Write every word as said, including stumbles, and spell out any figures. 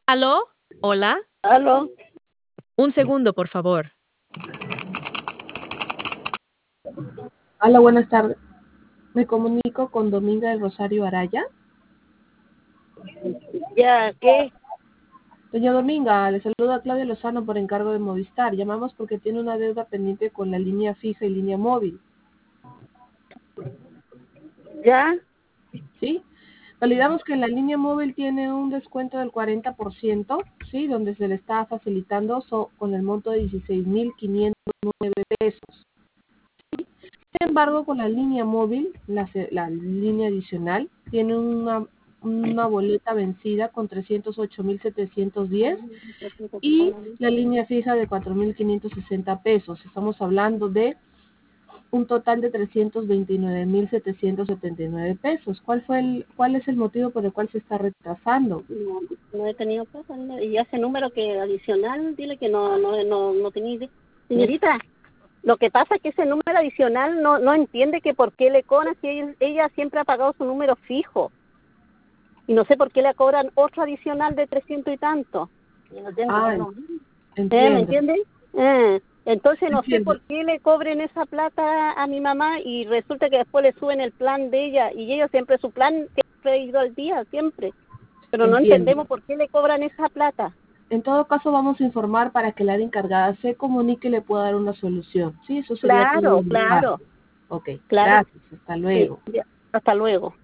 ¿Aló? ¿Hola? ¿Aló? Un segundo, por favor. Hola, buenas tardes. Me comunico con Dominga del Rosario Araya. ¿Ya qué? Doña Dominga, le saluda Claudia Lozano por encargo de Movistar. Llamamos porque tiene una deuda pendiente con la línea fija y línea móvil. ¿Ya? ¿Sí? Validamos que la línea móvil tiene un descuento del cuarenta por ciento, ¿sí? Donde se le está facilitando so, con el monto de dieciséis mil quinientos nueve pesos. ¿Sí? Sin embargo, con la línea móvil, la, la línea adicional, tiene una, una boleta vencida con trescientos ocho mil setecientos diez y la línea fija de cuatro mil quinientos sesenta pesos. Estamos hablando de un total de trescientos veintinueve mil setecientos setenta y nueve pesos. ¿Cuál fue el, cuál es el motivo por el cual se está retrasando? No, no he tenido plata. ¿No? Y ese número que adicional, dile que no no no, no tenía idea. Señorita, lo que pasa es que ese número adicional no no entiende que por qué le cobran si ella, ella siempre ha pagado su número fijo. Y no sé por qué le cobran otro adicional de trescientos y tanto. Ah, ¿Eh? ¿Me entiende? Eh. Entonces no Entiendo. sé por qué le cobren esa plata a mi mamá y resulta que después le suben el plan de ella y ella siempre su plan siempre ha ido al día, siempre. Pero no Entiendo. entendemos por qué le cobran esa plata. En todo caso vamos a informar para que la área encargada se comunique y le pueda dar una solución. Sí, eso sería Claro, todo. claro. Ok, Claro. gracias. Hasta luego. Sí, ya. Hasta luego.